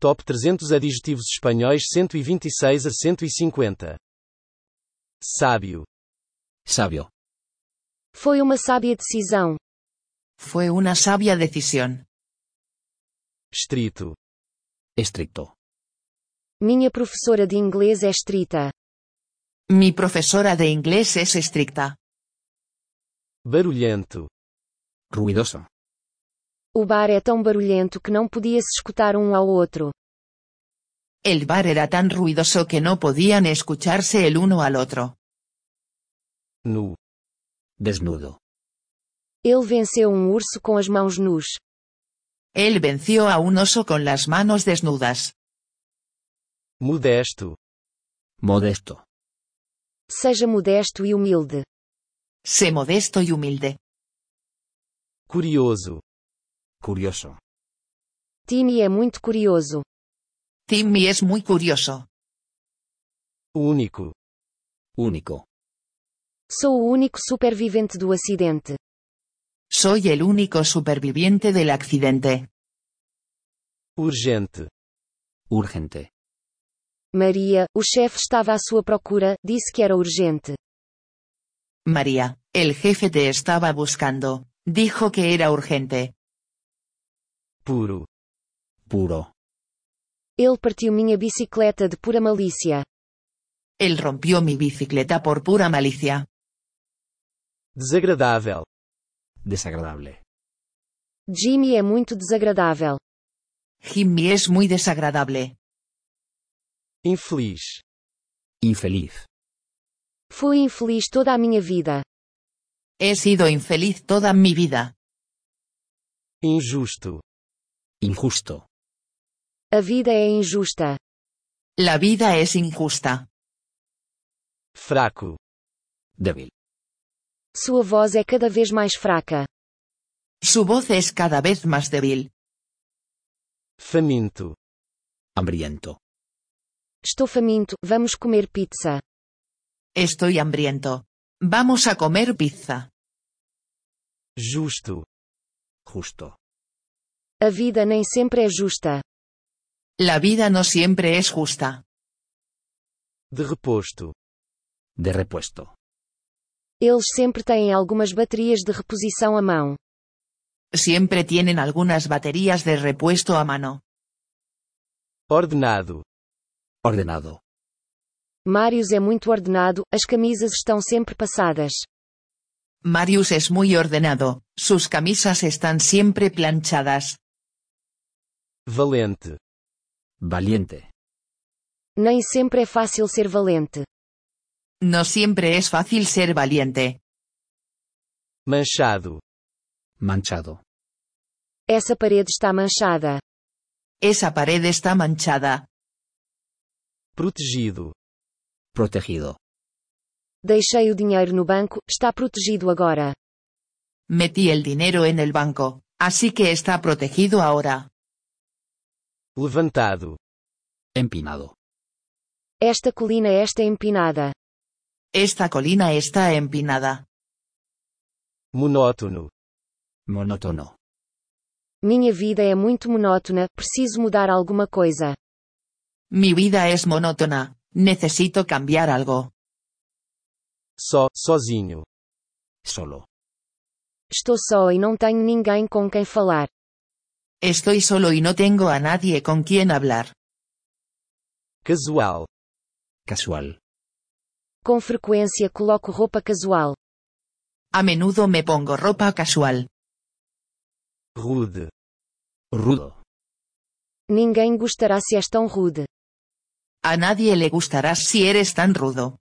Top 300 adjetivos espanhóis 126 a 150. Sábio. Sabio. Foi uma sábia decisão. Fue una sabia decisión. Estrito. Estricto. Minha professora de inglês é estrita. Mi profesora de inglés es estricta. Barulhento. Ruidoso. O bar é tão barulhento que não podia se escutar um ao outro. El bar era tan ruidoso que no podían escucharse el uno al otro. Nu. Desnudo. Ele venceu um urso com as mãos nus. Él venció a un oso con las manos desnudas. Modesto. Modesto. Seja modesto e humilde. Sé modesto y humilde. Curioso. Curioso. Timmy é muito curioso. Timmy es muy curioso. Único. Único. Sou o único supervivente do acidente. Soy el único superviviente del accidente. Urgente. Urgente. Maria, o chefe estava à sua procura, disse que era urgente. María, el jefe te estaba buscando. Dijo que era urgente. Puro. Puro. Ele partiu minha bicicleta de pura malícia. Él rompió mi bicicleta por pura malicia. Desagradável. Desagradable. Jimmy é muito desagradável. Jimmy es muy desagradable. Infeliz. Infeliz. Fui infeliz toda a minha vida. He sido infeliz toda mi vida. Injusto. Injusto. A vida é injusta. La vida es injusta. Fraco. Débil. Sua voz é cada vez mais fraca. Su voz es cada vez más débil. Faminto. Hambriento. Estou faminto, vamos comer pizza. Estoy hambriento. Vamos a comer pizza. Justo. Justo. A vida nem sempre é justa. La vida no siempre es justa. De reposto. De repuesto. Eles sempre têm algumas baterias de reposição à mão. Siempre tienen algunas baterías de repuesto a mano. Ordenado. Ordenado. Marius é muito ordenado, as camisas estão sempre passadas. Marius es muy ordenado, sus camisas están siempre planchadas. Valente. Valiente. Nem sempre é fácil ser valente. No siempre es fácil ser valiente. Manchado. Manchado. Essa parede está manchada. Esa pared está manchada. Protegido. Protegido. Deixei o dinheiro no banco, está protegido agora. Metí el dinero en el banco, así que está protegido ahora. Levantado. Empinado. Esta colina está empinada. Esta colina está empinada. Monótono. Monótono. Minha vida é muito monótona, preciso mudar alguma coisa. Mi vida es monótona, necesito cambiar algo. Sozinho. Solo. Estou só e não tenho ninguém com quem falar. Estoy solo y no tengo a nadie con quien hablar. Casual. Casual. Com frequência coloco roupa casual. A menudo me pongo ropa casual. Rude. Rudo. Ninguém gostará se és tão rude. A nadie le gustarás si eres tan rudo.